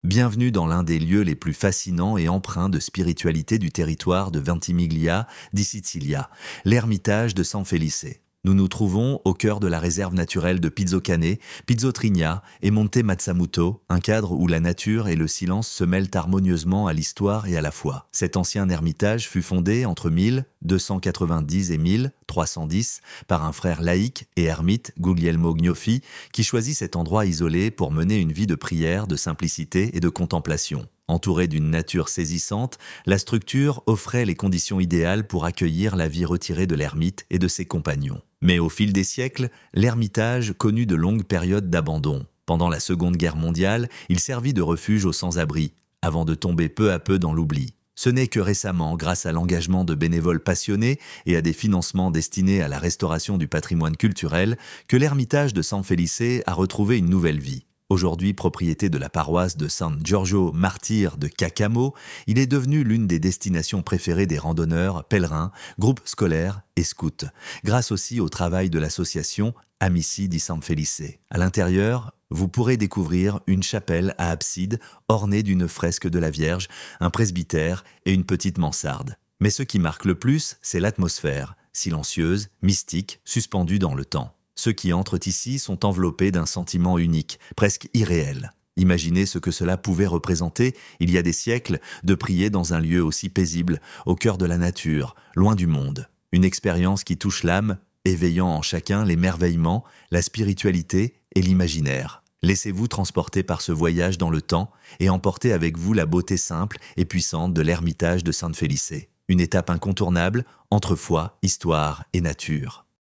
Bienvenue dans l'un des lieux les plus fascinants et empreints de spiritualité du territoire de Ventimiglia di Sicilia, l'ermitage de San Felice. Nous nous trouvons au cœur de la réserve naturelle de Pizzocane, Pizzotrigna et Monte Mazzamuto, un cadre où la nature et le silence se mêlent harmonieusement à l'histoire et à la foi. Cet ancien ermitage fut fondé entre 1290 et 1310 par un frère laïque et ermite, Guglielmo Gnoffi, qui choisit cet endroit isolé pour mener une vie de prière, de simplicité et de contemplation. Entourée d'une nature saisissante, la structure offrait les conditions idéales pour accueillir la vie retirée de l'ermite et de ses compagnons. Mais au fil des siècles, l'ermitage connut de longues périodes d'abandon. Pendant la Seconde Guerre mondiale, il servit de refuge aux sans-abri, avant de tomber peu à peu dans l'oubli. Ce n'est que récemment, grâce à l'engagement de bénévoles passionnés et à des financements destinés à la restauration du patrimoine culturel, que l'ermitage de San Felice a retrouvé une nouvelle vie. Aujourd'hui propriété de la paroisse de San Giorgio Martyr de Caccamo, il est devenu l'une des destinations préférées des randonneurs, pèlerins, groupes scolaires et scouts, grâce aussi au travail de l'association Amici di San Felice. À l'intérieur, vous pourrez découvrir une chapelle à abside ornée d'une fresque de la Vierge, un presbytère et une petite mansarde. Mais ce qui marque le plus, c'est l'atmosphère, silencieuse, mystique, suspendue dans le temps. Ceux qui entrent ici sont enveloppés d'un sentiment unique, presque irréel. Imaginez ce que cela pouvait représenter, il y a des siècles, de prier dans un lieu aussi paisible, au cœur de la nature, loin du monde. Une expérience qui touche l'âme, éveillant en chacun l'émerveillement, la spiritualité et l'imaginaire. Laissez-vous transporter par ce voyage dans le temps et emportez avec vous la beauté simple et puissante de l'ermitage de San Felice. Une étape incontournable entre foi, histoire et nature.